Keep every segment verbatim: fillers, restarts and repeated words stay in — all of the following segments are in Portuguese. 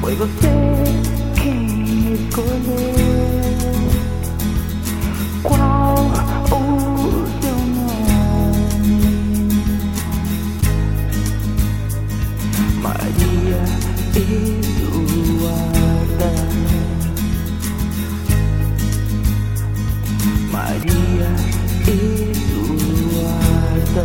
Foi você quem escolheu qual o seu nome. Maria Eduarda, Maria Eduarda.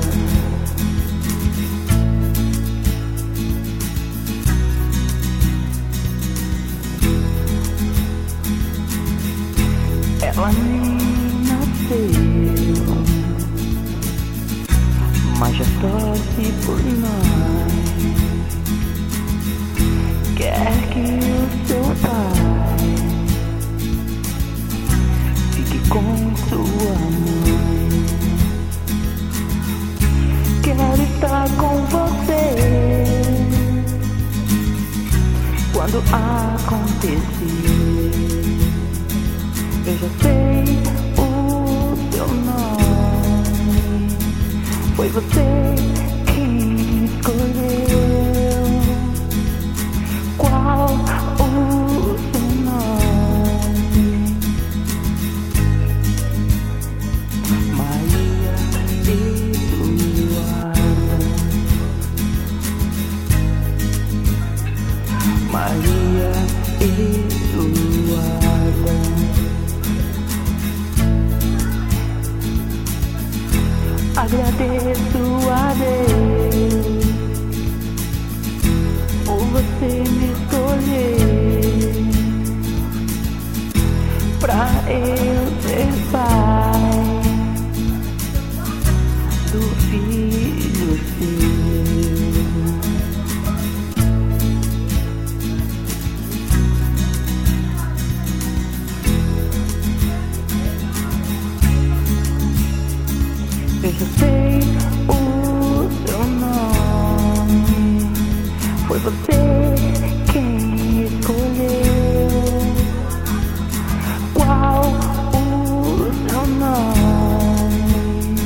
Ela nem nasceu, mas já torce por nós. Quer que o seu pai fique com sua mãe. Quero estar com você quando acontecer. Eu já sei o seu nome. Foi você quem escolheu qual o seu nome. Maria Eduarda, Maria Eduarda. Agradeço a Deus por você me escolher pra eu ser pai do filho seu. Eu já sei o seu nome. Foi você quem escolheu qual o seu nome.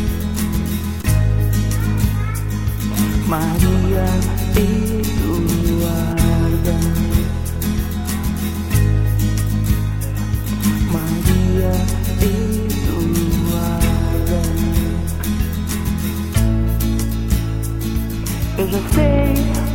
Maria Eduarda, Maria Eduarda. Eu já sei